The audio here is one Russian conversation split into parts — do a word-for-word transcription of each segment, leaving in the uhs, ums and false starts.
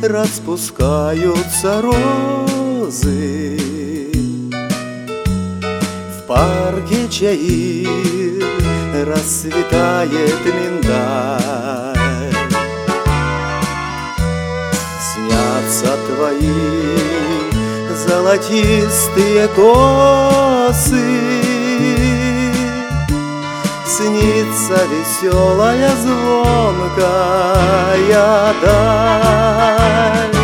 распускаются розы. В парке Чаир расцветает миндаль. Снятся твои золотистые косы, снится веселая звонкая даль.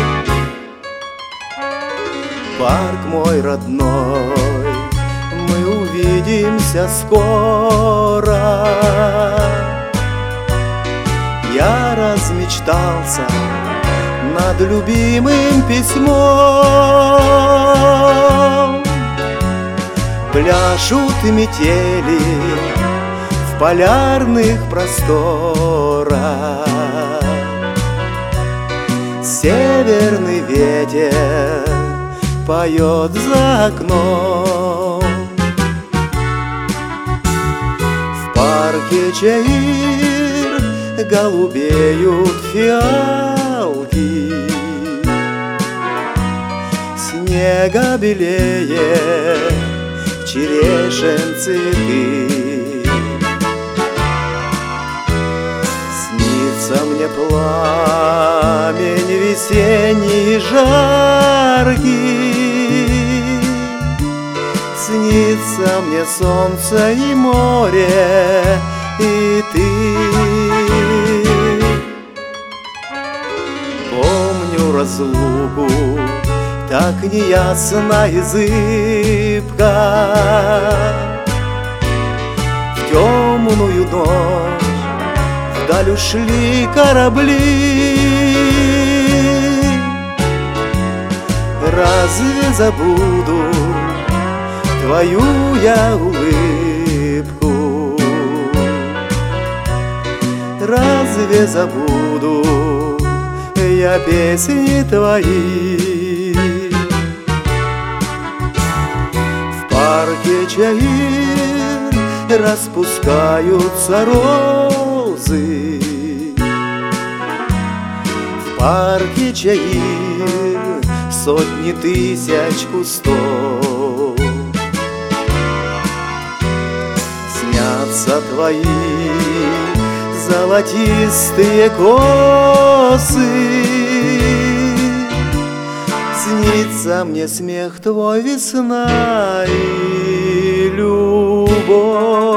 Парк мой родной, мы увидимся скоро. Я размечтался над любимым письмом. Пляшут метели в полярных просторах. Северный ветер поет за окном. В парке Чаир голубеют фиалки. Снега белее черешен цветы. Снится мне пламень весенний жаркий. Снится мне солнце и море, и ты. Помню разлуку, так неясно и зыбко. В темную ночь вдаль ушли корабли. Разве забуду твою я улыбку? Разве забуду я песни твои? В парке Чаир распускаются розы. В парке Чаир сотни тысяч кустов. Снятся твои золотистые косы. Снится мне смех твой, весна и любовь.